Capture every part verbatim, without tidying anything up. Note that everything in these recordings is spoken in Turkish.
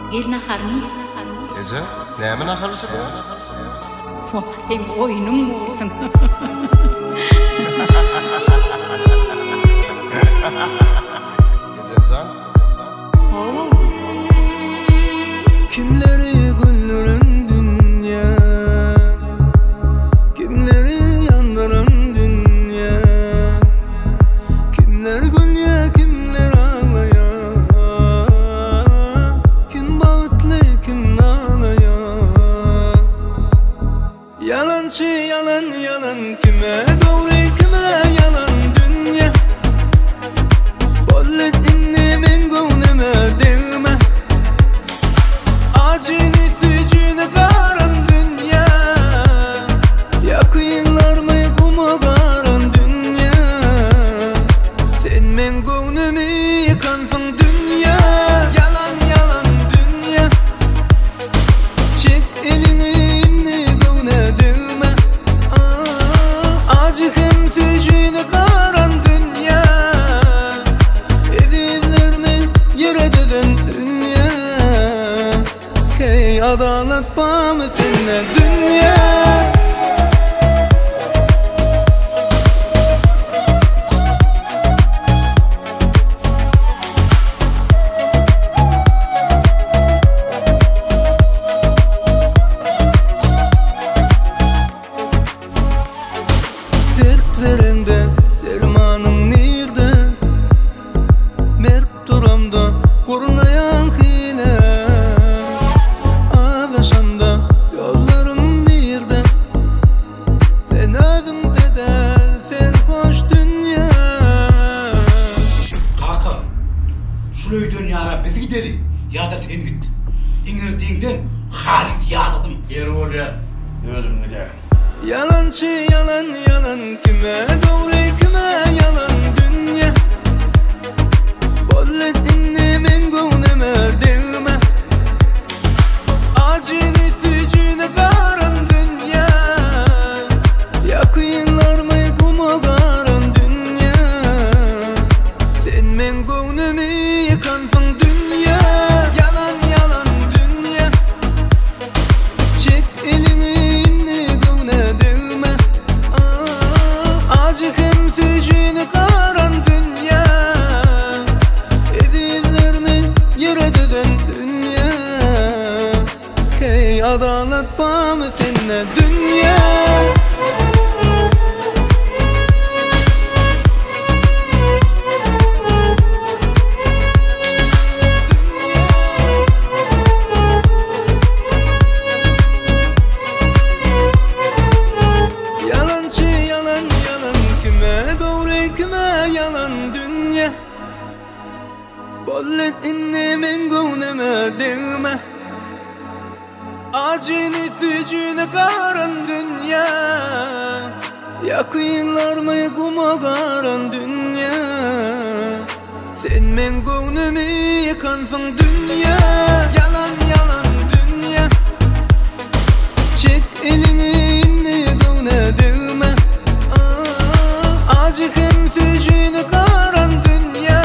Gel naharını. Eza, näme naharsy bu? Vaktim oyunum olsun. Gezemsan? Oo. Kimleri güldüren dünya, kimleri yandıran dünya, kimler gülüyor, kimler ağlıyor, kim bağıtlı, kim ağlıyor. Yalancı yalan yalan, kime doğru kime yalan dünya. Bollet inni men gönlüme değme, acını fücünü karan dünya. Yakınlar mı kuma karan dünya. Sen men gönlümü yıkansın dünya. Yalan yalan dünya. Çek elini inni gönlüme değme. Acı hem fücünü karan dünya. Edillerimi yere deden dünya. Hey adalet var mı seninle dünya? Dert verende dermanım nerede? Mert duramda korunayan hile. Ağlaşanda yollarım birde. Sen özünde de serhoş dünya. Kaka, şuloy dünyara biz gidelim ya da sen git. İngirdiğinden halis yağladım. Yer ol ya, özüm güzel. Yalancı yalan yalan, kime doğru kime yalan dünya. Bollet inni men gönlüme değme, acını fücünü karan dünya. Yakınlar mı kuma karan dünya. Sen men gönlümü yıkansın dünya. Yalan yalan dünya. Çek elini inni gönlüme değme. Acı hem fücünü karan dünya. Edillerimi yere deden dünya. Hey adalet var mı seninle dünya? Yalancı yalan yalan, kime doğru kime yalan dünya. Bollet inni men gönlüme değme, acını fücünü karan dünya. Yakınlar mı kuma karan dünya. Sen men gönlümü yıkansın dünya. Yalan yalan dünya. Çek elini inni gönlüme değme. Acı hem fücünü karan dünya.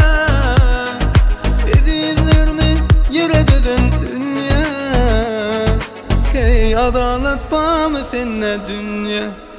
Edillerimi yere deden dünya. Hey adalet var mı seninle dünya?